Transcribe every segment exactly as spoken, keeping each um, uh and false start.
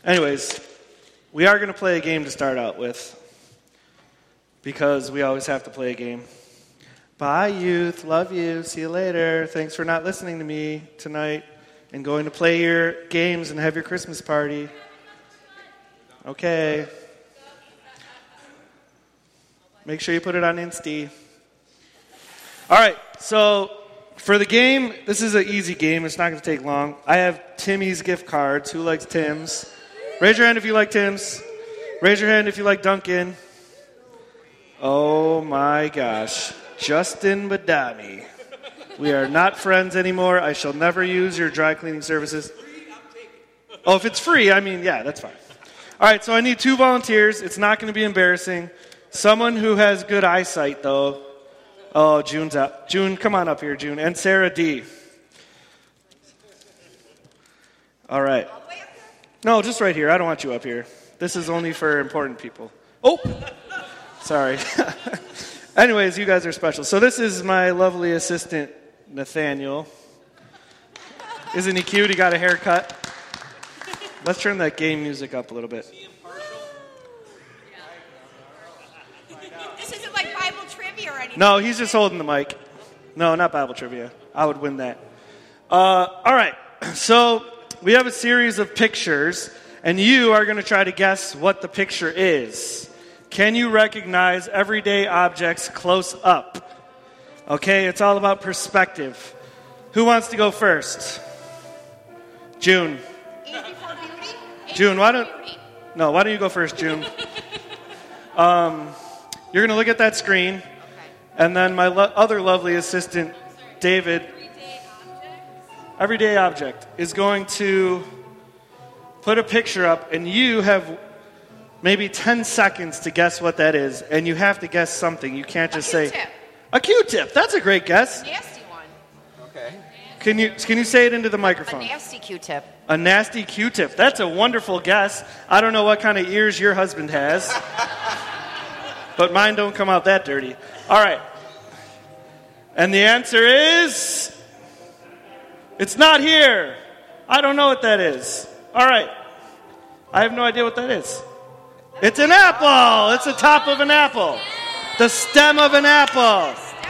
Anyways, we are going to play a game to start out with, because we always have to play a game. Bye, youth. Love you. See you later. Thanks for not listening to me tonight and going to play your games and have your Christmas party. Okay. Make sure you put it on Insta. All right, so for the game, this is an easy game. It's not going to take long. I have Timmy's gift cards. Who likes Tim's? Raise your hand if you like Tim's. Raise your hand if you like Dunkin'. Oh, my gosh. Justin Badami. We are not friends anymore. I shall never use your dry cleaning services. Oh, if it's free, I mean, yeah, that's fine. All right, so I need two volunteers. It's not going to be embarrassing. Someone who has good eyesight, though. Oh, June's up. June, come on up here, June. And Sarah D. All right. No, just right here. I don't want you up here. This is only for important people. Oh, sorry. Anyways, you guys are special. So this is my lovely assistant, Nathaniel. Isn't he cute? He got a haircut. Let's turn that game music up a little bit. This isn't like Bible trivia or anything. No, he's just holding the mic. No, not Bible trivia. I would win that. Uh, all right. So we have a series of pictures, and you are going to try to guess what the picture is. Can you recognize everyday objects close up? Okay, it's all about perspective. Who wants to go first? June. Age before beauty? Age June, why don't... beauty. No, why don't you go first, June? um, you're going to look at that screen, Okay. and then my lo- other lovely assistant, David, everyday object, is going to put a picture up, and you have maybe ten seconds to guess what that is, and you have to guess something. You can't just A say... Q-tip. A Q-tip. That's a great guess. Nasty one. Okay. Can you can you say it into the A microphone? nasty Q-tip. A nasty Q-tip. That's a wonderful guess. I don't know what kind of ears your husband has, but mine don't come out that dirty. All right. And the answer is... It's not here. I don't know what that is. All right. I have no idea what that is. It's an apple. It's the top of an apple. The stem of an apple.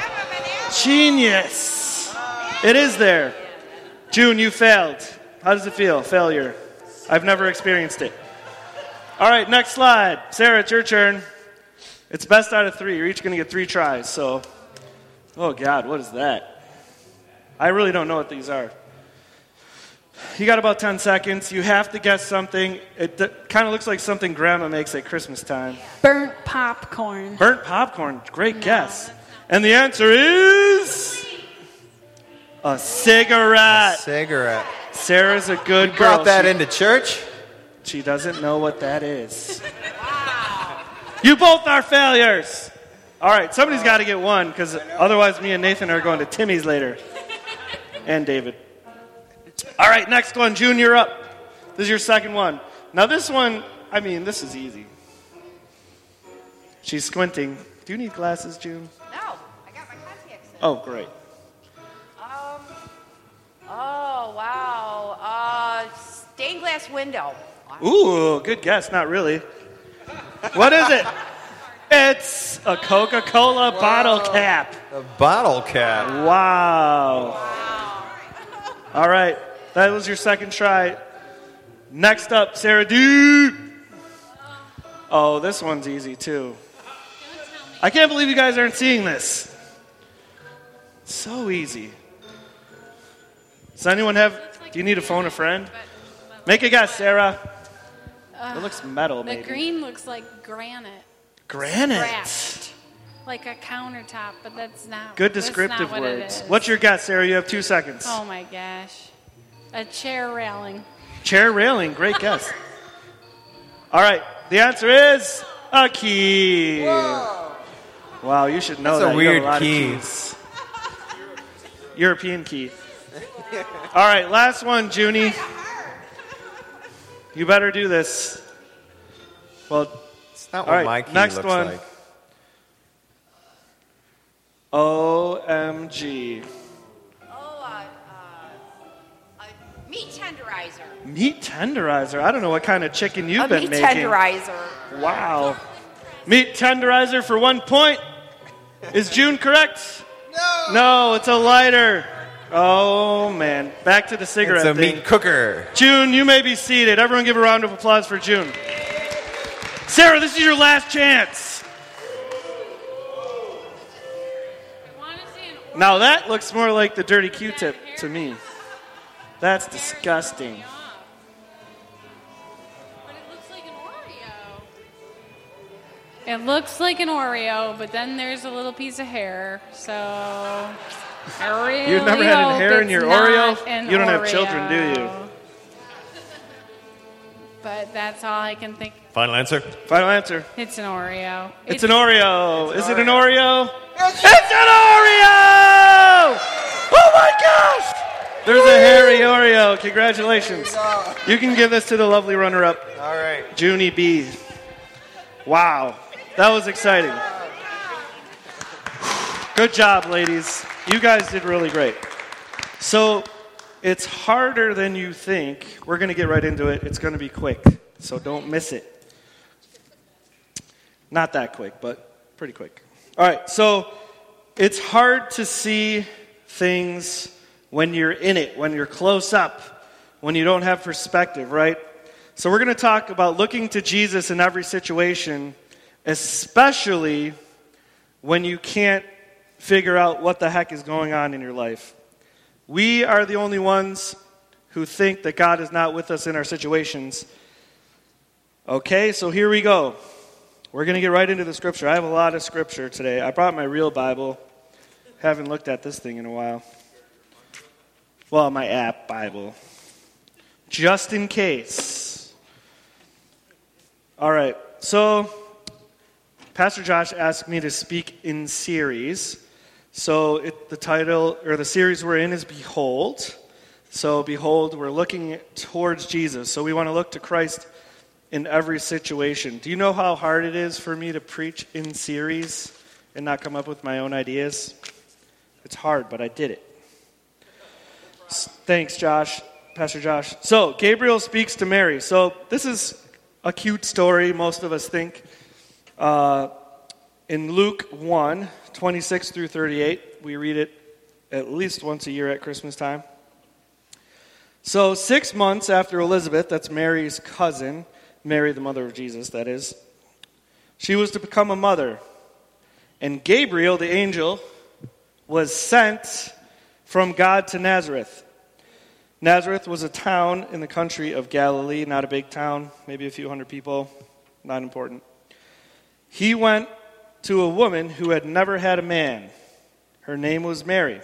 Genius. It is there. June, you failed. How does it feel? Failure. I've never experienced it. All right, next slide. Sarah, it's your turn. It's best out of three. You're each going to get three tries. So, oh, God, what is that? I really don't know what these are. You got about ten seconds. You have to guess something. It d- kind of looks like something Grandma makes at Christmas time. Burnt popcorn. Burnt popcorn. Great guess. And the answer is... A cigarette. Cigarette. Sarah's a good You girl. brought that she, into church? she doesn't know what that is. You both are failures. All right, somebody's got to get one, because otherwise me and Nathan are going to Timmy's later. And David. All right, next one. June, you're up. This is your second one. Now this one, I mean, this is easy. She's squinting. Do you need glasses, June? No, I got my contacts in. Oh, great. Um, oh, wow. Uh, stained glass window. Ooh, good guess. Not really. What is it? It's a Coca-Cola Wow. bottle cap. A bottle cap. Wow. All right. That was your second try. Next up, Sarah D. Oh, this one's easy, too. I can't believe you guys aren't seeing this. So easy. Does anyone have... Do you need to phone a friend? Make a guess, Sarah. It looks metal, The maybe. green looks like granite. Granite. Scratched. Like a countertop, but that's not. Good that's descriptive not what it words. is. What's your guess, Sarah? You have two seconds. Oh my gosh. A chair railing. Chair railing. Great guess. All right. The answer is a key. Wow, you should know That's a that. You have weird lot of key. keys. European key. All right, last one, Junie. You better do this. Well, It's not all what right, my key next looks one. like. O M G. Oh, uh, uh, uh, meat tenderizer. tenderizer. Meat tenderizer. I don't know what kind of chicken you've A been meat making. tenderizer. Wow. Meat tenderizer for one point. Is June correct? No. No, it's a lighter. Oh, man. Back to the cigarette It's a thing. meat cooker. June, you may be seated. Everyone give a round of applause for June. Sarah, this is your last chance. Now that looks more like the dirty Q-tip to me. That's disgusting. But it looks like an Oreo. It looks like an Oreo, but then there's a little piece of hair. So I really You've never had hope hair in it's your not Oreo? an You don't have Oreo. children, do you? But that's all I can think. Final answer. Final answer. It's an Oreo. It's an Oreo. Is it an Oreo. Oreo? It's an Oreo! Oh my gosh! There's a hairy Oreo. Congratulations. You can give this to the lovely runner-up, All right. Junie B. Wow. That was exciting. Good job, ladies. You guys did really great. So it's harder than you think. We're going to get right into it. It's going to be quick, so don't miss it. Not that quick, but pretty quick. All right, so it's hard to see things when you're in it, when you're close up, when you don't have perspective, right? So we're going to talk about looking to Jesus in every situation, especially when you can't figure out what the heck is going on in your life. We are the only ones who think that God is not with us in our situations. Okay, so here we go. We're going to get right into the scripture. I have a lot of scripture today. I brought my real Bible. Haven't looked at this thing in a while. Well, my app Bible. Just in case. All right, so Pastor Josh asked me to speak in series. So it, the title, or the series we're in is Behold. So behold, we're looking towards Jesus. So we want to look to Christ in every situation. Do you know how hard it is for me to preach in series and not come up with my own ideas? It's hard, but I did it. Thanks, Josh, Pastor Josh. So Gabriel speaks to Mary. So this is a cute story, most of us think. Uh, in Luke one, twenty-six through thirty-eight, we read it at least once a year at Christmas time. So six months after Elizabeth, that's Mary's cousin, Mary, the mother of Jesus, that is, she was to become a mother. And Gabriel, the angel, was sent from God to Nazareth. Nazareth was a town in the country of Galilee, not a big town, maybe a few hundred people, not important. He went to a woman who had never had a man. Her name was Mary.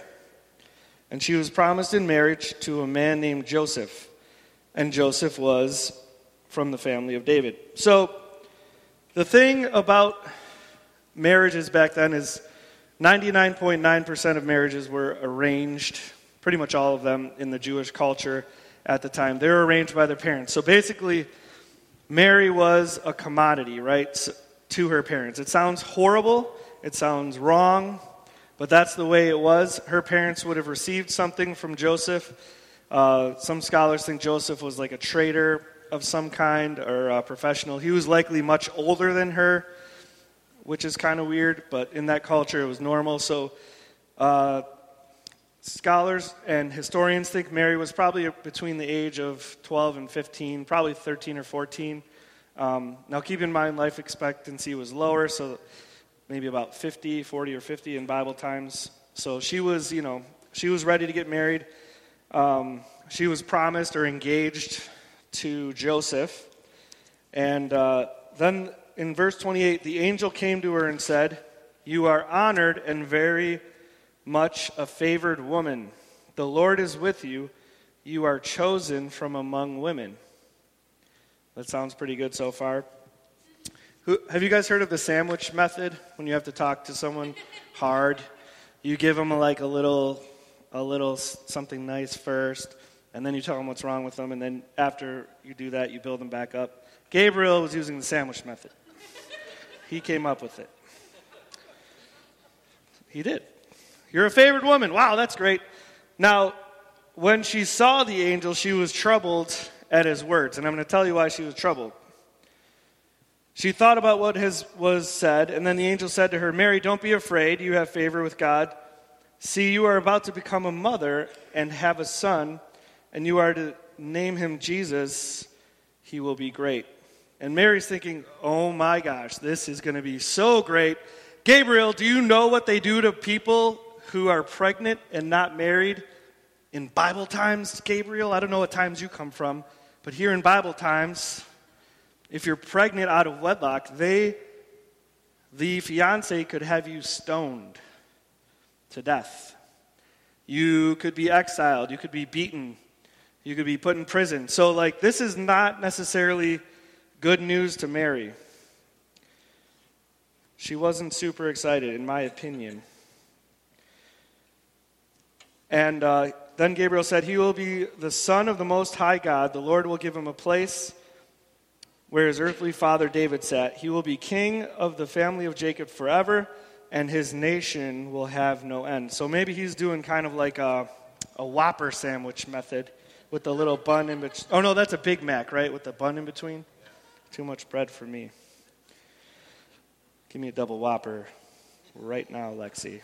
And she was promised in marriage to a man named Joseph. And Joseph was from the family of David. So the thing about marriages back then is ninety-nine point nine percent of marriages were arranged, pretty much all of them in the Jewish culture at the time. They were arranged by their parents. So basically, Mary was a commodity, right, to her parents. It sounds horrible. It sounds wrong. But that's the way it was. Her parents would have received something from Joseph. Uh, some scholars think Joseph was like a trader of some kind or a professional. He was likely much older than her, which is kind of weird, but in that culture it was normal. So uh, scholars and historians think Mary was probably between the age of twelve and fifteen, probably thirteen or fourteen. Um, now keep in mind life expectancy was lower, so maybe about fifty, forty or fifty in Bible times. So she was, you know, she was ready to get married. Um, she was promised or engaged to Joseph. And uh, then in verse twenty-eight, the angel came to her and said, "You are honored and very much a favored woman. The Lord is with you. You are chosen from among women." That sounds pretty good so far. Who, have you guys heard of the sandwich method? When you have to talk to someone hard, you give them like a little, a little something nice first, and then you tell them what's wrong with them, and then after you do that, you build them back up. Gabriel was using the sandwich method. He came up with it. He did. You're a favored woman. Wow, that's great. Now, when she saw the angel, she was troubled at his words. And I'm going to tell you why she was troubled. She thought about what has, was said, and then the angel said to her, Mary, don't be afraid. You have favor with God. See, you are about to become a mother and have a son, and you are to name him Jesus. He will be great. And Mary's thinking, oh my gosh, this is going to be so great. Gabriel, do you know what they do to people who are pregnant and not married? In Bible times, Gabriel, I don't know what times you come from, but here in Bible times, if you're pregnant out of wedlock, they, the fiancé could have you stoned to death. You could be exiled. You could be beaten. You could be put in prison. So, like, this is not necessarily good news to Mary. She wasn't super excited, in my opinion. And uh, then Gabriel said, he will be the Son of the Most High God. The Lord will give him a place where his earthly father David sat. He will be king of the family of Jacob forever, and his nation will have no end. So maybe he's doing kind of like a, a Whopper sandwich method with the little bun in between. Oh, no, that's a Big Mac, right, with the bun in between? Too much bread for me. Give me a double Whopper right now, Lexi.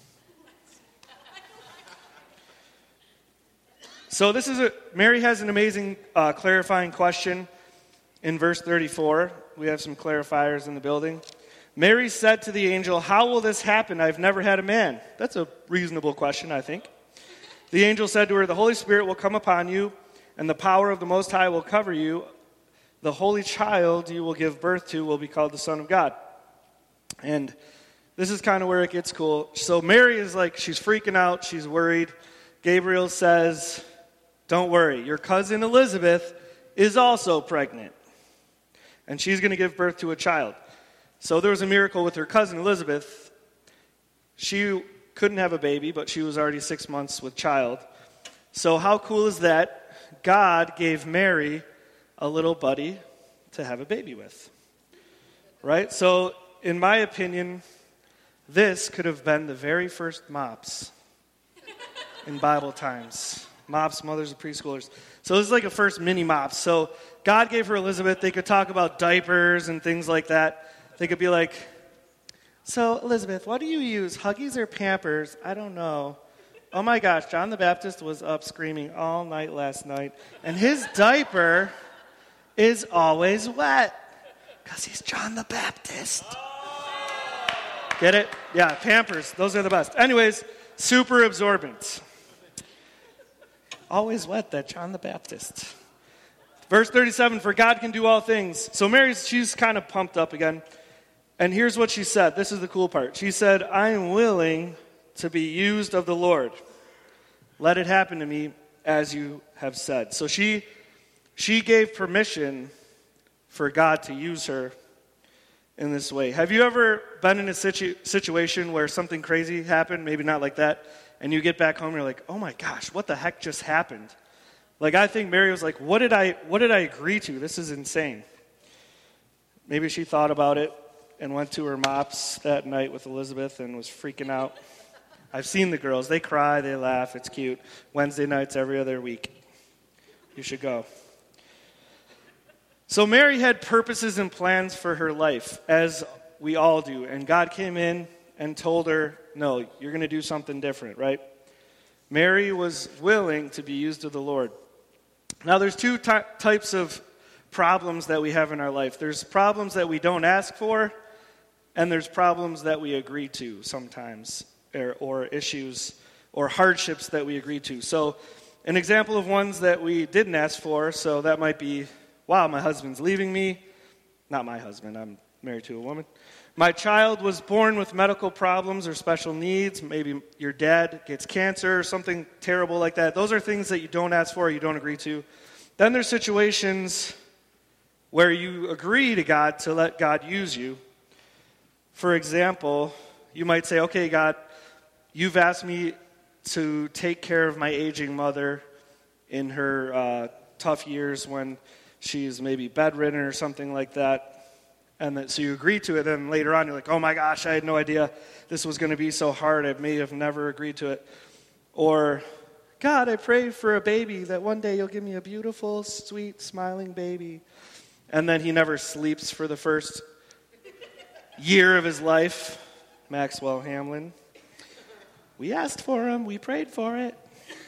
So this is a, Mary has an amazing uh, clarifying question in verse thirty-four. We have some clarifiers in the building. Mary said to the angel, how will this happen? I've never had a man. That's a reasonable question, I think. The angel said to her, the Holy Spirit will come upon you, and the power of the Most High will cover you. The holy child you will give birth to will be called the Son of God. And this is kind of where it gets cool. So Mary is like, she's freaking out. She's worried. Gabriel says, don't worry. Your cousin Elizabeth is also pregnant. And she's going to give birth to a child. So there was a miracle with her cousin Elizabeth. She couldn't have a baby, but she was already six months with child. So how cool is that? God gave Mary a little buddy to have a baby with. Right? So in my opinion, this could have been the very first MOPS in Bible times. MOPS, mothers of preschoolers. So this is like a first mini MOPS. So God gave her Elizabeth. They could talk about diapers and things like that. They could be like, so Elizabeth, what do you use, Huggies or Pampers? I don't know. Oh my gosh, John the Baptist was up screaming all night last night. And his diaper is always wet. Because he's John the Baptist. Get it? Yeah, Pampers. Those are the best. Anyways, super absorbent. Always wet, that John the Baptist. Verse thirty-seven, for God can do all things. So Mary, she's kind of pumped up again. And here's what she said. This is the cool part. She said, I am willing to be used of the Lord. Let it happen to me as you have said. So she, she gave permission for God to use her in this way. Have you ever been in a situ- situation where something crazy happened, maybe not like that, and you get back home and you're like, oh my gosh, what the heck just happened? Like, I think Mary was like, what did I what did I agree to? This is insane. Maybe she thought about it and went to her MOPS that night with Elizabeth and was freaking out. I've seen the girls. They cry, they laugh, it's cute. Wednesday nights every other week. You should go. So Mary had purposes and plans for her life, as we all do. And God came in and told her, no, you're going to do something different, right? Mary was willing to be used of the Lord. Now, there's two ty- types of problems that we have in our life. There's problems that we don't ask for, and there's problems that we agree to sometimes, or, or issues or hardships that we agree to. So an example of ones that we didn't ask for, so that might be, wow, my husband's leaving me. Not my husband, I'm married to a woman. My child was born with medical problems or special needs. Maybe your dad gets cancer or something terrible like that. Those are things that you don't ask for or you don't agree to. Then there's situations where you agree to God to let God use you. For example, you might say, okay, God, you've asked me to take care of my aging mother in her uh, tough years when she's maybe bedridden or something like that. And that, so you agree to it, then later on you're like, oh my gosh, I had no idea this was going to be so hard. I may have never agreed to it. Or God, I pray for a baby, that one day you'll give me a beautiful, sweet, smiling baby. And then he never sleeps for the first year of his life. Maxwell Hamlin. We asked for him. We prayed for it.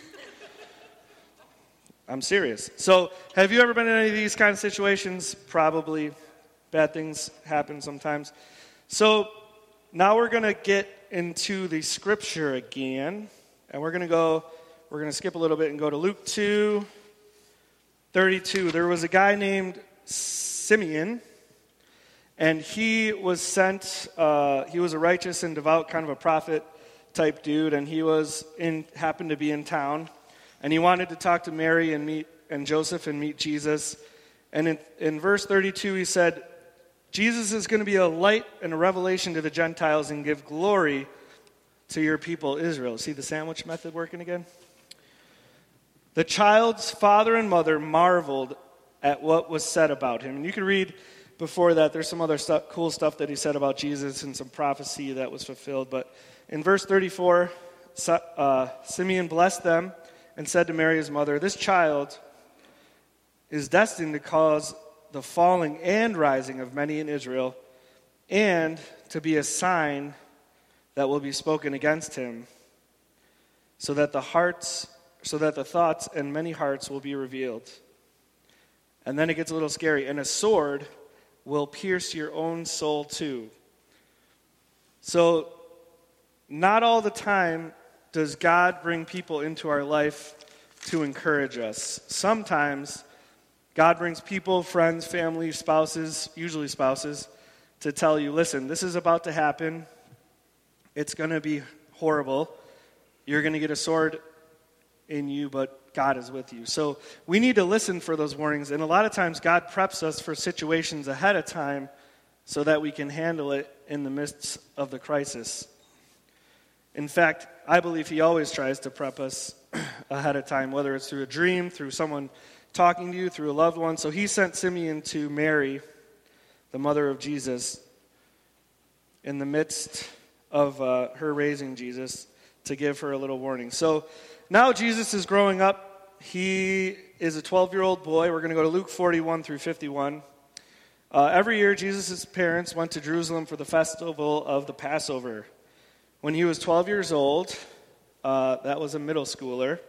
I'm serious. So have you ever been in any of these kind of situations? Probably. Bad things happen sometimes. So now we're going to get into the scripture again. And we're going to go, we're going to skip a little bit and go to Luke two thirty-two. There was a guy named Simeon, and he was sent, uh, he was a righteous and devout kind of a prophet type dude, and he was in, happened to be in town, and he wanted to talk to Mary and meet, and Joseph and meet Jesus. And in, in verse thirty-two, he said, Jesus is going to be a light and a revelation to the Gentiles and give glory to your people Israel. See the sandwich method working again? The child's father and mother marveled at what was said about him. And you can read before that, there's some other stuff, cool stuff that he said about Jesus and some prophecy that was fulfilled. But in verse thirty-four, uh, Simeon blessed them and said to Mary, his mother, this child is destined to cause the falling and rising of many in Israel, and to be a sign that will be spoken against him, so that the hearts, so that the thoughts and many hearts will be revealed. And then it gets a little scary. And a sword will pierce your own soul too. So, not all the time does God bring people into our life to encourage us. Sometimes God brings people, friends, family, spouses, usually spouses, to tell you, listen, this is about to happen. It's going to be horrible. You're going to get a sword in you, but God is with you. So we need to listen for those warnings. And a lot of times God preps us for situations ahead of time so that we can handle it in the midst of the crisis. In fact, I believe he always tries to prep us ahead of time, whether it's through a dream, through someone talking to you, through a loved one. So he sent Simeon to Mary, the mother of Jesus, in the midst of uh, her raising Jesus, to give her a little warning. So now Jesus is growing up. He is a twelve-year-old boy. We're going to go to Luke forty-one through fifty-one. Uh, every year, Jesus' parents went to Jerusalem for the festival of the Passover. When he was twelve years old, uh, that was a middle schooler.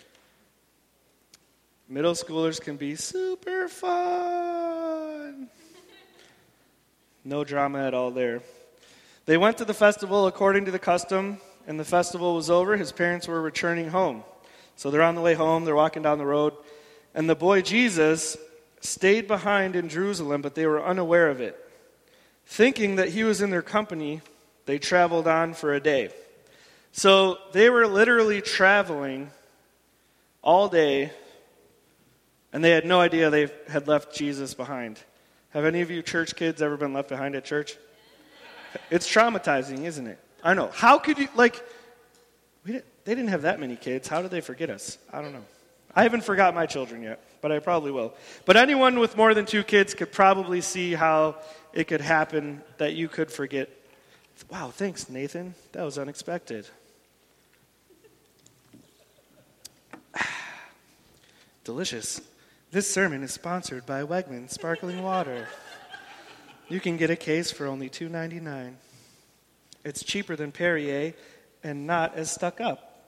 Middle schoolers can be super fun. No drama at all there. They went to the festival according to the custom, and the festival was over. His parents were returning home. So they're on the way home. They're walking down the road. And the boy Jesus stayed behind in Jerusalem, but they were unaware of it. Thinking that he was in their company, they traveled on for a day. So they were literally traveling all day, and they had no idea they had left Jesus behind. Have any of you church kids ever been left behind at church? It's traumatizing, isn't it? I know. How could you, like, we didn't, they didn't have that many kids. How did they forget us? I don't know. I haven't forgot my children yet, but I probably will. But anyone with more than two kids could probably see how it could happen that you could forget. Wow, thanks, Nathan. That was unexpected. Delicious. This sermon is sponsored by Wegmans Sparkling Water. You can get a case for only two dollars and ninety-nine cents. It's cheaper than Perrier and not as stuck up.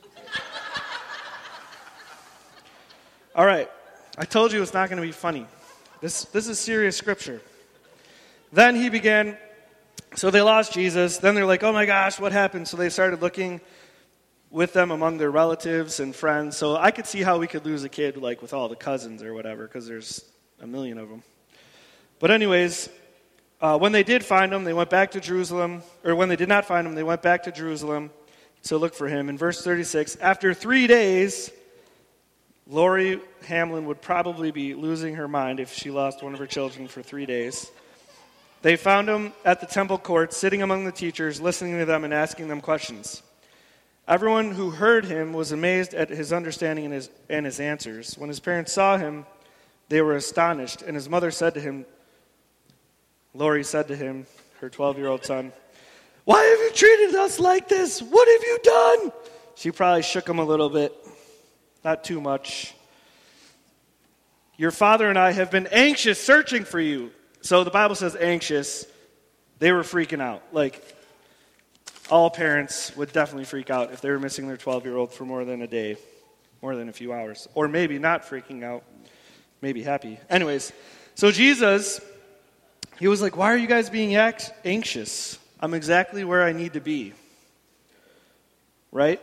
All right. I told you it's not going to be funny. This, this is serious scripture. Then he began, so they lost Jesus. Then they're like, oh my gosh, what happened? So they started looking with them among their relatives and friends. So I could see how we could lose a kid like with all the cousins or whatever, because there's a million of them. But anyways, uh, when they did find him, they went back to Jerusalem. Or when they did not find him, they went back to Jerusalem to look for him. In verse thirty-six, after three days, Lori Hamlin would probably be losing her mind if she lost one of her children for three days. They found him at the temple court, sitting among the teachers, listening to them and asking them questions. Everyone who heard him was amazed at his understanding and his, and his answers. When his parents saw him, they were astonished. And his mother said to him, Lori said to him, her twelve-year-old son, why have you treated us like this? What have you done? She probably shook him a little bit. not too much. Your father and I have been anxious searching for you. So the Bible says anxious. They were freaking out. Like, all parents would definitely freak out if they were missing their twelve-year-old for more than a day, more than a few hours. Or maybe not freaking out, maybe happy. Anyways, so Jesus, he was like, why are you guys being anxious? I'm exactly where I need to be. Right?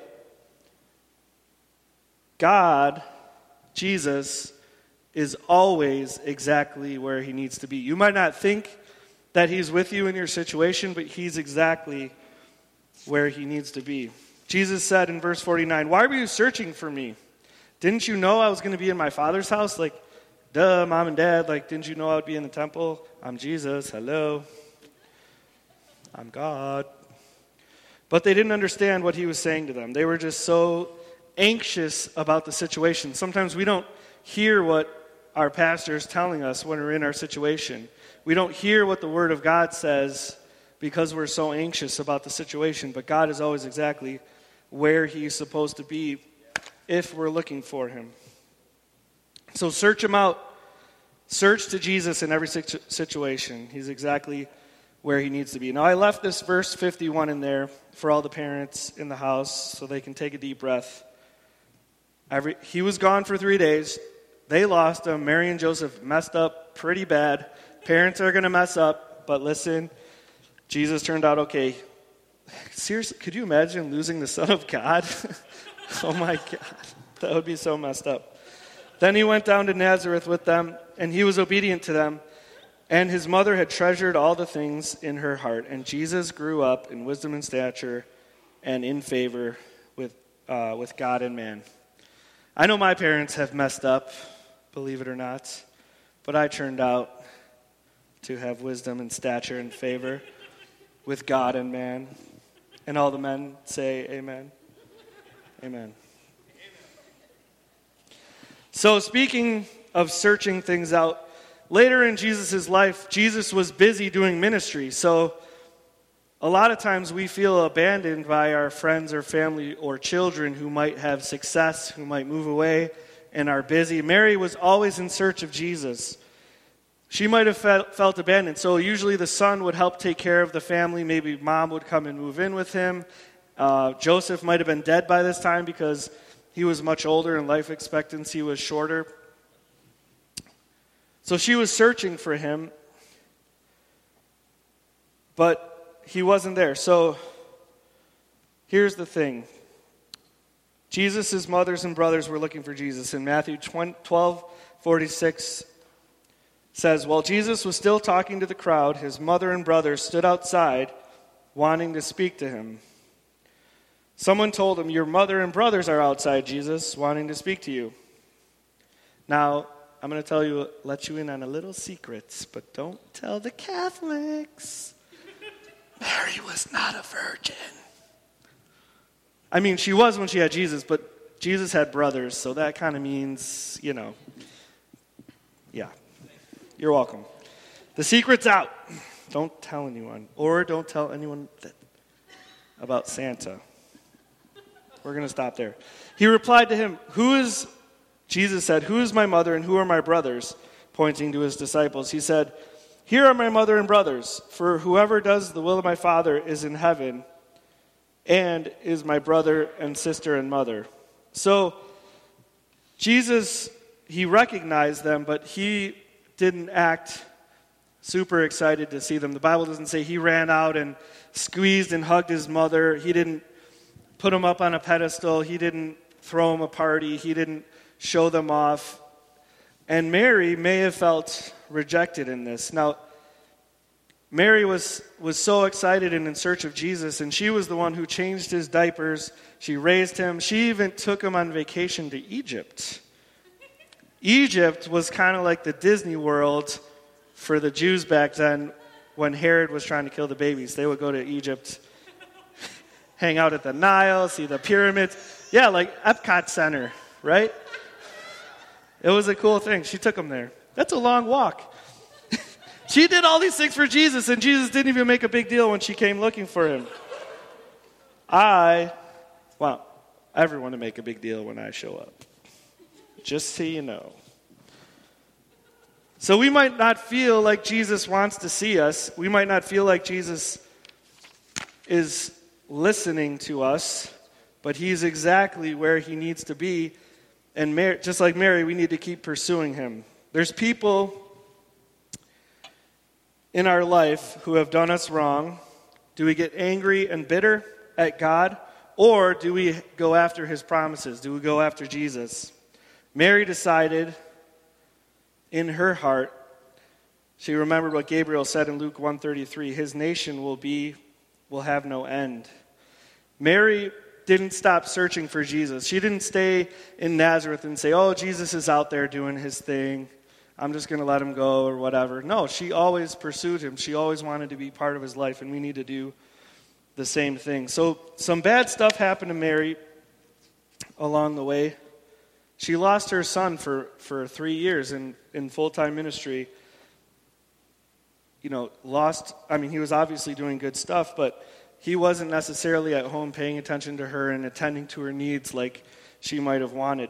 God, Jesus, is always exactly where he needs to be. You might not think that he's with you in your situation, but he's exactly where he needs to be. Jesus said in verse forty-nine, why were you searching for me? Didn't you know I was going to be in my Father's house? Like, duh, mom and dad, like, didn't you know I would be in the temple? I'm Jesus, hello. I'm God. But they didn't understand what he was saying to them. They were just so anxious about the situation. Sometimes we don't hear what our pastor is telling us when we're in our situation. We don't hear what the Word of God says because we're so anxious about the situation. But God is always exactly where he's supposed to be if we're looking for him. So search him out. Search to Jesus in every situ- situation. He's exactly where he needs to be. Now, I left this verse fifty-one in there for all the parents in the house so they can take a deep breath. Every, he was gone for three days. They lost him. Mary and Joseph messed up pretty bad. Parents are going to mess up, but listen, Jesus turned out okay. Seriously, could you imagine losing the Son of God? Oh my God, that would be so messed up. Then he went down to Nazareth with them, and he was obedient to them. And his mother had treasured all the things in her heart. And Jesus grew up in wisdom and stature and in favor with uh, with God and man. I know my parents have messed up, believe it or not, but I turned out to have wisdom and stature and favor with God and man. And all the men say amen. Amen. So speaking of searching things out, later in Jesus' life, Jesus was busy doing ministry. So a lot of times we feel abandoned by our friends or family or children who might have success, who might move away and are busy. Mary was always in search of Jesus. She might have felt, felt abandoned. So usually the son would help take care of the family. Maybe mom would come and move in with him. Uh, Joseph might have been dead by this time because he was much older and life expectancy was shorter. So she was searching for him, but he wasn't there. So here's the thing. Jesus' mothers and brothers were looking for Jesus. In Matthew twelve forty-six says, while Jesus was still talking to the crowd, his mother and brothers stood outside wanting to speak to him. Someone told him, your mother and brothers are outside, Jesus, wanting to speak to you. Now, I'm going to tell you, let you in on a little secret, but don't tell the Catholics. Mary was not a virgin. I mean, she was when she had Jesus, but Jesus had brothers, so that kind of means, you know, yeah. You're welcome. The secret's out. Don't tell anyone, or don't tell anyone that, about Santa. We're going to stop there. He replied to him, who is, Jesus said, who is my mother and who are my brothers? Pointing to his disciples. He said, here are my mother and brothers, for whoever does the will of my Father is in heaven and is my brother and sister and mother. So Jesus, he recognized them, but he didn't act super excited to see them. The Bible doesn't say he ran out and squeezed and hugged his mother. He didn't put him up on a pedestal. He didn't throw him a party. He didn't show them off. And Mary may have felt rejected in this. Now, Mary was, was so excited and in search of Jesus, and she was the one who changed his diapers. She raised him. She even took him on vacation to Egypt. Egypt was kind of like the Disney World for the Jews back then when Herod was trying to kill the babies. They would go to Egypt, hang out at the Nile, see the pyramids. Yeah, like Epcot Center, right? It was a cool thing. She took him there. That's a long walk. She did all these things for Jesus, and Jesus didn't even make a big deal when she came looking for him. I want everyone to make a big deal when I show up. Just so you know. So we might not feel like Jesus wants to see us. We might not feel like Jesus is listening to us, but he's exactly where he needs to be. And Mary, just like Mary, we need to keep pursuing him. There's people in our life who have done us wrong. Do we get angry and bitter at God, or do we go after his promises? Do we go after Jesus? Mary decided in her heart, she remembered what Gabriel said in Luke one thirty-three, his nation will be, will have no end. Mary didn't stop searching for Jesus. She didn't stay in Nazareth and say, oh, Jesus is out there doing his thing. I'm just going to let him go or whatever. No, she always pursued him. She always wanted to be part of his life, and we need to do the same thing. So some bad stuff happened to Mary along the way. She lost her son for, for three years in, in full-time ministry. You know, lost, I mean, he was obviously doing good stuff, but he wasn't necessarily at home paying attention to her and attending to her needs like she might have wanted.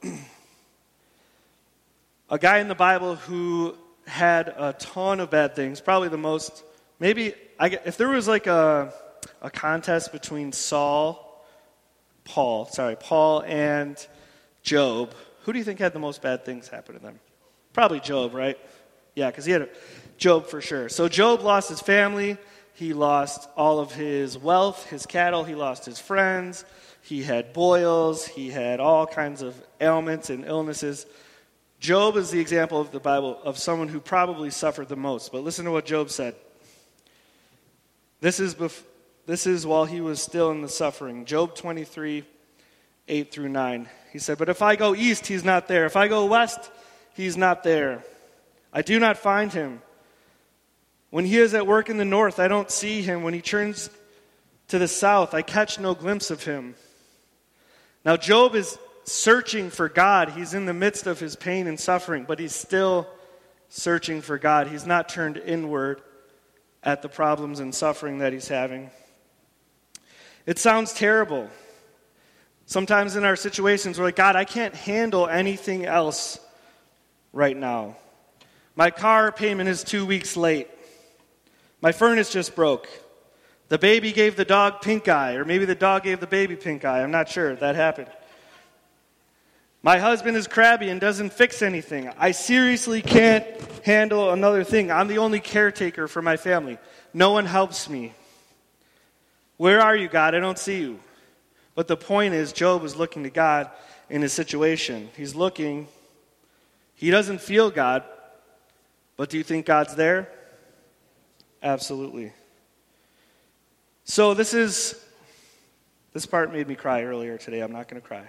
A guy in the Bible who had a ton of bad things, probably the most, maybe, I, if there was like a, a contest between Saul, Paul, sorry, Paul and Job, who do you think had the most bad things happen to them? Probably Job, right? Yeah, because he had a, Job for sure. So Job lost his family. He lost all of his wealth, his cattle. He lost his friends. He had boils. He had all kinds of ailments and illnesses. Job is the example of the Bible of someone who probably suffered the most. But listen to what Job said. This is bef- this is while he was still in the suffering. Job twenty-three, eight through nine. He said, but if I go east, he's not there. If I go west, he's not there. I do not find him. When he is at work in the north, I don't see him. When he turns to the south, I catch no glimpse of him. Now Job is searching for God. He's in the midst of his pain and suffering, but he's still searching for God. He's not turned inward at the problems and suffering that he's having. It sounds terrible. Sometimes in our situations, we're like, God, I can't handle anything else right now. My car payment is two weeks late. My furnace just broke. The baby gave the dog pink eye, or maybe the dog gave the baby pink eye. I'm not sure. That happened. My husband is crabby and doesn't fix anything. I seriously can't handle another thing. I'm the only caretaker for my family. No one helps me. Where are you, God? I don't see you. But the point is, Job is looking to God in his situation. He's looking. He doesn't feel God. But do you think God's there? Absolutely. So this is, this part made me cry earlier today. I'm not going to cry.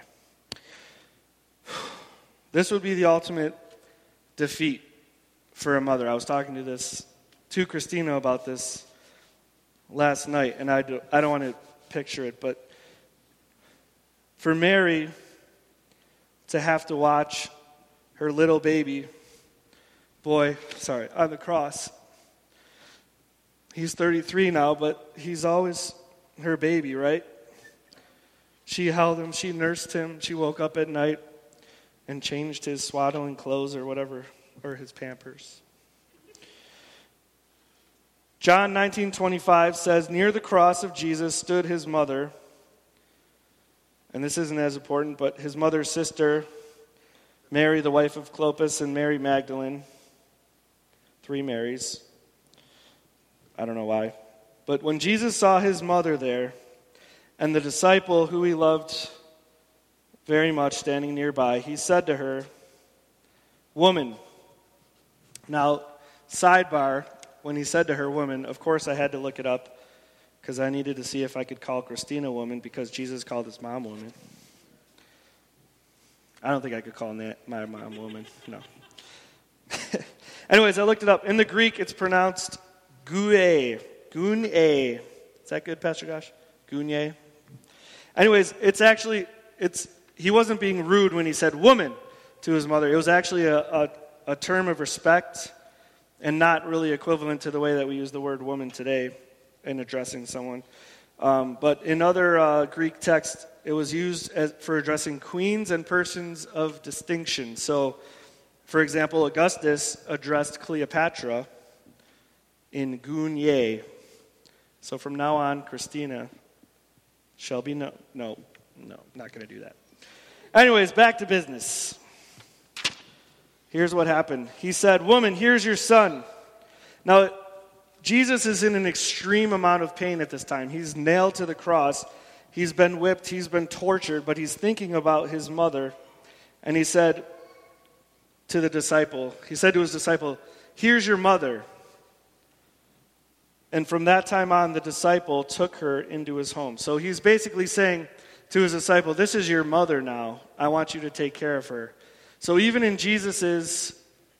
This would be the ultimate defeat for a mother. I was talking to this, to Christina about this last night, and I, do, I don't want to picture it, but for Mary to have to watch her little baby boy, sorry, on the cross. He's thirty-three now, but he's always her baby, right? She held him, she nursed him, she woke up at night and changed his swaddling clothes or whatever, or his Pampers. John nineteen twenty-five says, near the cross of Jesus stood his mother, and this isn't as important, but his mother's sister, Mary, the wife of Clopas, and Mary Magdalene. Three Marys. I don't know why. But when Jesus saw his mother there, and the disciple who he loved very much standing nearby, he said to her, woman. Now, sidebar, when he said to her, woman, of course I had to look it up because I needed to see if I could call Christina woman because Jesus called his mom woman. I don't think I could call my mom woman, no. Anyways, I looked it up. In the Greek, it's pronounced Gue. Gun-e. Is that good, Pastor Josh? Gunye. Anyways, it's actually, it's he wasn't being rude when he said woman to his mother. It was actually a, a, a term of respect and not really equivalent to the way that we use the word woman today in addressing someone. Um, but in other uh, Greek texts, it was used as, for addressing queens and persons of distinction. So, for example, Augustus addressed Cleopatra in Gunye. So from now on, Christina shall be no, no, no, not going to do that. Anyways, back to business. Here's what happened. He said, "Woman, here's your son." Now, Jesus is in an extreme amount of pain at this time. He's nailed to the cross. He's been whipped. He's been tortured, but he's thinking about his mother. And he said to the disciple, he said to his disciple, "Here's your mother." And from that time on, the disciple took her into his home. So he's basically saying to his disciple, "This is your mother now. I want you to take care of her." So even in Jesus'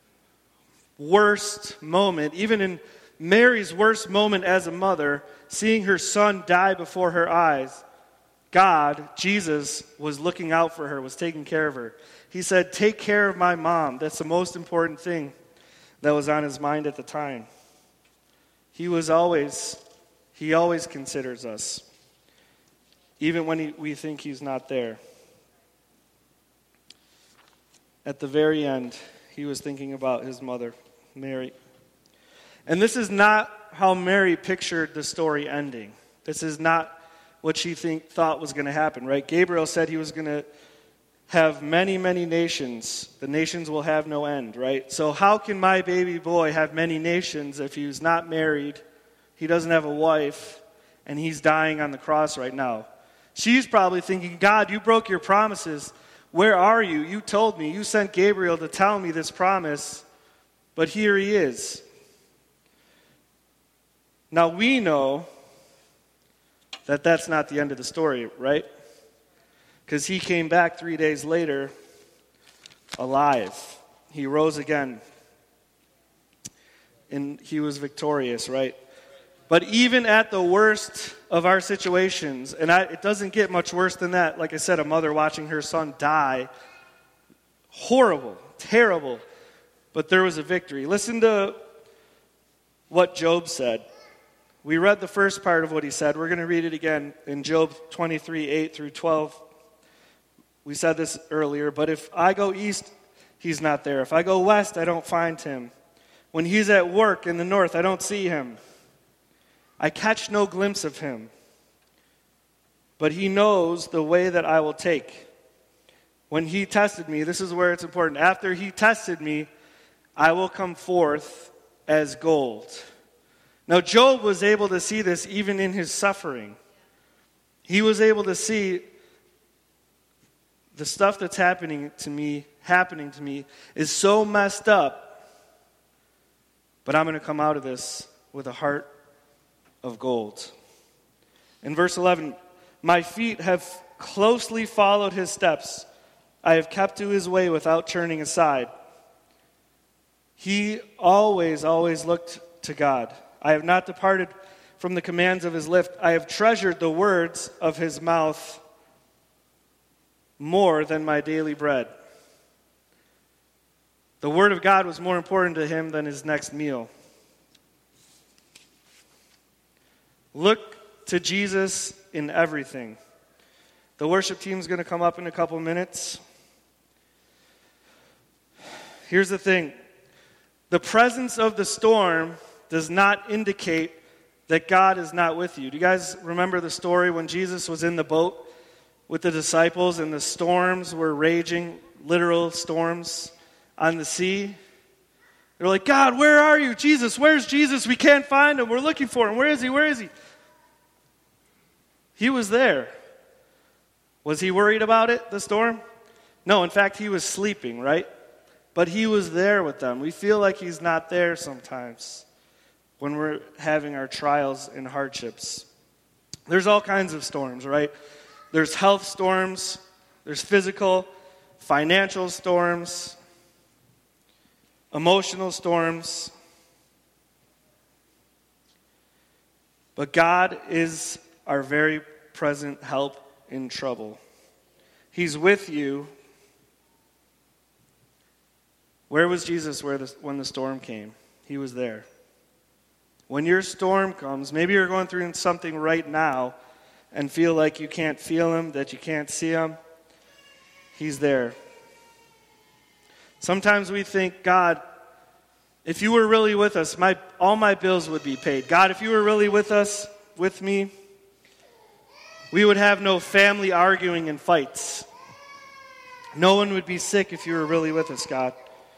worst moment, even in Mary's worst moment as a mother, seeing her son die before her eyes, God, Jesus, was looking out for her, was taking care of her. He said, "Take care of my mom." That's the most important thing that was on his mind at the time. He was always, he always considers us, even when he, we think he's not there. At the very end, he was thinking about his mother, Mary. And this is not how Mary pictured the story ending. This is not what she think, thought was going to happen, right? Gabriel said he was going to have many, many nations. The nations will have no end, right? So how can my baby boy have many nations if he's not married, he doesn't have a wife, and he's dying on the cross right now? She's probably thinking, "God, you broke your promises. Where are you? You told me. You sent Gabriel to tell me this promise, but here he is." Now we know that that's not the end of the story, right? Because he came back three days later alive. He rose again. And he was victorious, right? But even at the worst of our situations, and I, it doesn't get much worse than that. Like I said, a mother watching her son die. Horrible, terrible. But there was a victory. Listen to what Job said. We read the first part of what he said. We're going to read it again in Job twenty-three, eight through twelve. We said this earlier, "But if I go east, he's not there. If I go west, I don't find him. When he's at work in the north, I don't see him. I catch no glimpse of him. But he knows the way that I will take. When he tested me," this is where it's important, "after he tested me, I will come forth as gold." Now, Job was able to see this even in his suffering. He was able to see the stuff that's happening to me, happening to me, is so messed up, but I'm going to come out of this with a heart of gold. In verse eleven, "My feet have closely followed his steps. I have kept to his way without turning aside." He always, always looked to God. "I have not departed from the commands of his lips. I have treasured the words of his mouth more than my daily bread." The word of God was more important to him than his next meal. Look to Jesus in everything. The worship team is going to come up in a couple minutes. Here's the thing. The presence of the storm does not indicate that God is not with you. Do you guys remember the story when Jesus was in the boat with the disciples and the storms were raging, literal storms on the sea? They're like, "God, where are you? Jesus, where's Jesus? We can't find him. We're looking for him. Where is he? Where is he?" He was there. Was he worried about it, the storm? No, in fact, he was sleeping, right? But he was there with them. We feel like he's not there sometimes when we're having our trials and hardships. There's all kinds of storms, right? There's health storms, there's physical, financial storms, emotional storms. But God is our very present help in trouble. He's with you. Where was Jesus where the, when the storm came? He was there. When your storm comes, maybe you're going through something right now and feel like you can't feel him, that you can't see him. He's there. Sometimes we think, God, if you were really with us, my all my bills would be paid. God, if you were really with us, with me, we would have no family arguing and fights. No one would be sick if you were really with us, God.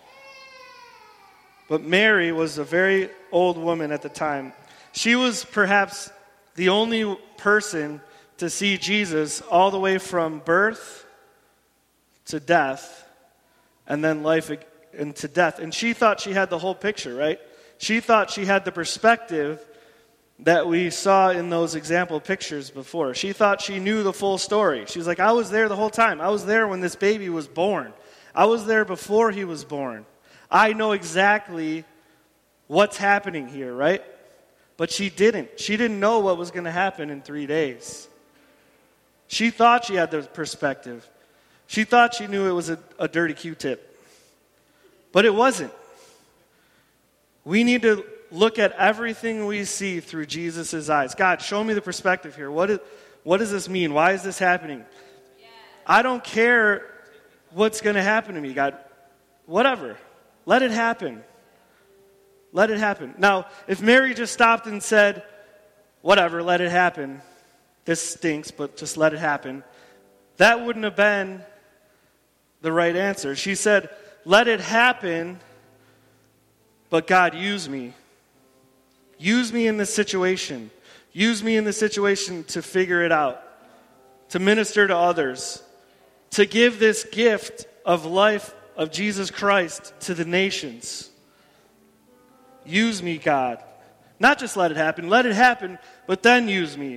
But Mary was a very old woman at the time. She was perhaps the only person to see Jesus all the way from birth to death, and then life into death. And she thought she had the whole picture, right? She thought she had the perspective that we saw in those example pictures before. She thought she knew the full story. She was like, I was there the whole time. I was there when this baby was born. I was there before he was born. I know exactly what's happening here, right? But she didn't. She didn't know what was going to happen in three days. She thought she had the perspective. She thought she knew it was a, a dirty Q-tip. But it wasn't. We need to look at everything we see through Jesus' eyes. God, show me the perspective here. What, is, what does this mean? Why is this happening? Yeah. I don't care what's going to happen to me, God. Whatever. Let it happen. Let it happen. Now, if Mary just stopped and said, whatever, let it happen. This stinks, but just let it happen. That wouldn't have been the right answer. She said, let it happen, but God, use me. Use me in this situation. Use me in this situation to figure it out, to minister to others, to give this gift of life of Jesus Christ to the nations. Use me, God. Not just let it happen. Let it happen, but then use me.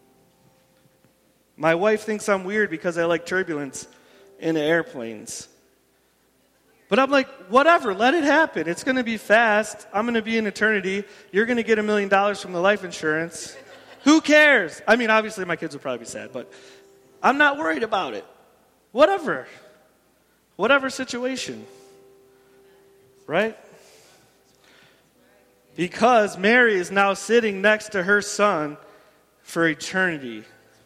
My wife thinks I'm weird because I like turbulence in airplanes. But I'm like, whatever, let it happen. It's going to be fast. I'm going to be in eternity. You're going to get a million dollars from the life insurance. Who cares? I mean, obviously my kids will probably be sad, but I'm not worried about it. Whatever. Whatever situation. Right? Because Mary is now sitting next to her son for eternity.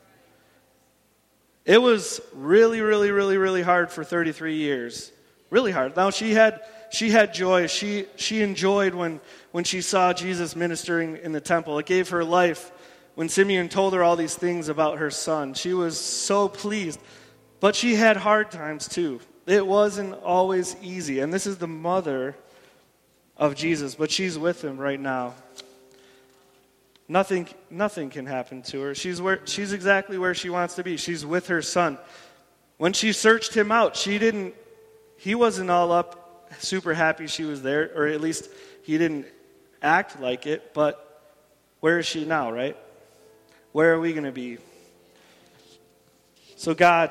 It was really, really, really, really hard for thirty-three years. Really hard. Now she had she had joy. She she enjoyed when, when she saw Jesus ministering in the temple. It gave her life when Simeon told her all these things about her son. She was so pleased. But she had hard times too. It wasn't always easy. And this is the mother of Jesus, but she's with him right now. Nothing nothing can happen to her. She's where she's exactly where she wants to be. She's with her son. When she searched him out, she didn't he wasn't all up super happy she was there, or at least he didn't act like it, but where is she now, right? Where are we going to be? So God,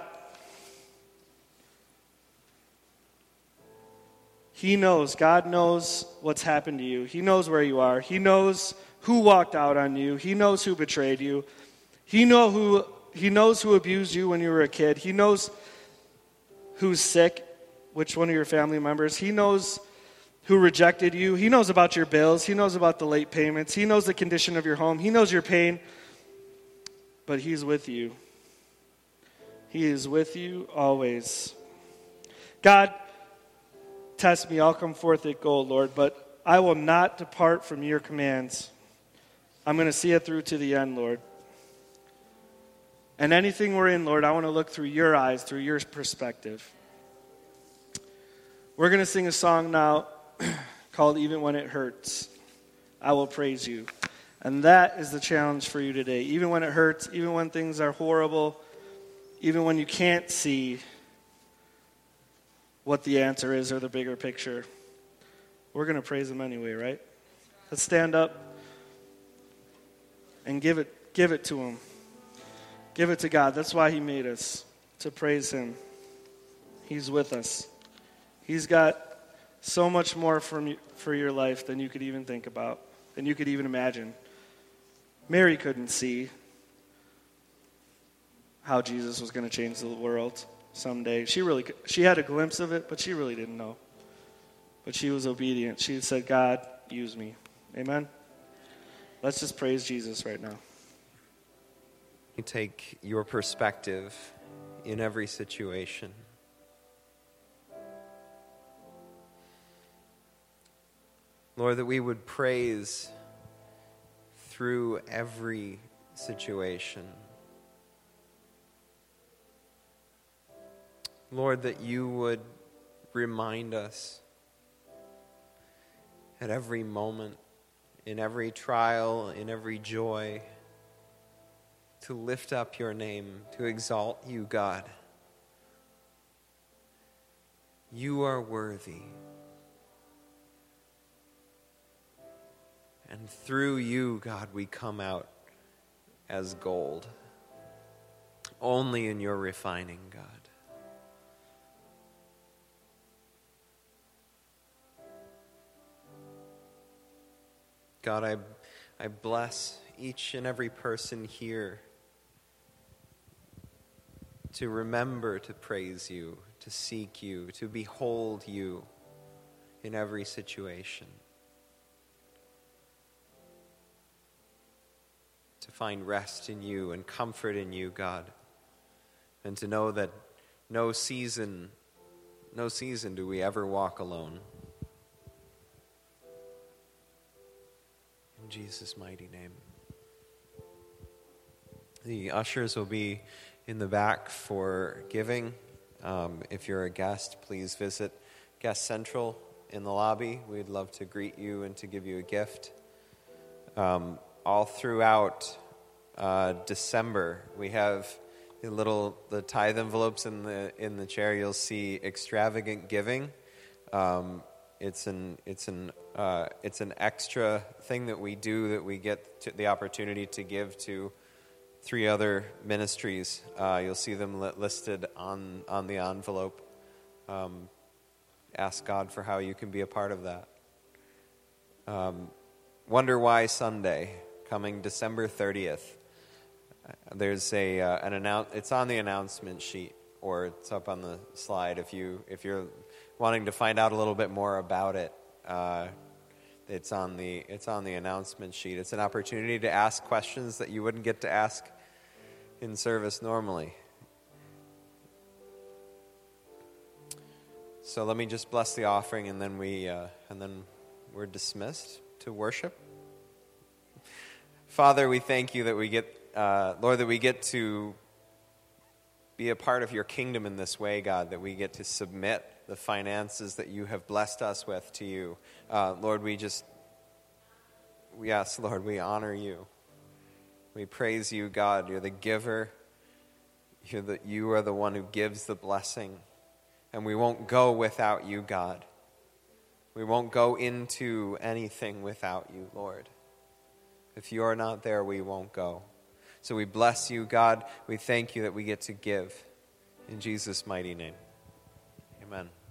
He knows, God knows what's happened to you. He knows where you are. He knows who walked out on you. He knows who betrayed you. He know who he knows who abused you when you were a kid. He knows who's sick, which one of your family members. He knows who rejected you. He knows about your bills. He knows about the late payments. He knows the condition of your home. He knows your pain. But He's with you. He is with you always. God, test me. I'll come forth at gold, Lord, but I will not depart from your commands. I'm going to see it through to the end, Lord. And anything we're in, Lord, I want to look through your eyes, through your perspective. We're going to sing a song now called Even When It Hurts, I Will Praise You. And that is the challenge for you today. Even when it hurts, even when things are horrible, even when you can't see what the answer is or the bigger picture, we're going to praise Him anyway, right? Let's stand up and give it, give it to Him. Give it to God. That's why He made us, to praise Him. He's with us. He's got so much more from you, for your life than you could even think about, than you could even imagine. Mary couldn't see how Jesus was going to change the world someday. She really, she had a glimpse of it, but she really didn't know. But she was obedient. She said, God, use me. Amen? let's just praise Jesus right now. You take your perspective in every situation. Lord, that we would praise through every situation. Lord, that you would remind us at every moment, in every trial, in every joy, to lift up your name, to exalt you, God. You are worthy. And through you, God, we come out as gold. Only in your refining, God. God, I, I bless each and every person here to remember to praise you, to seek you, to behold you in every situation. To find rest in you and comfort in you, God. And to know that no season, no season do we ever walk alone. In Jesus' mighty name. The ushers will be in the back for giving. Um, if you're a guest, please visit Guest Central in the lobby. We'd love to greet you and to give you a gift. Um, all throughout uh, December, we have the little the tithe envelopes in the in the chair. You'll see extravagant giving. Um, it's an it's an uh, it's an extra thing that we do that we get to the opportunity to give to three other ministries. Uh, you'll see them li- listed on on the envelope. Um, ask God for how you can be a part of that. Um, Wonder Why Sunday, coming December thirtieth. There's a uh, an announce. It's on the announcement sheet, or it's up on the slide. If you if you're wanting to find out a little bit more about it, uh, it's on the it's on the announcement sheet. It's an opportunity to ask questions that you wouldn't get to ask in service normally. So let me just bless the offering, and then we uh, and then we're dismissed to worship. Father, we thank you that we get, uh, Lord, that we get to be a part of your kingdom in this way, God, that we get to submit the finances that you have blessed us with to you. Uh, Lord, we just, yes, Lord, we honor you. We praise you, God. You're the giver. You're the, you are the one who gives the blessing. And we won't go without you, God. We won't go into anything without you, Lord. If you are not there, we won't go. So we bless you, God. We thank you that we get to give. In Jesus' mighty name. Amen.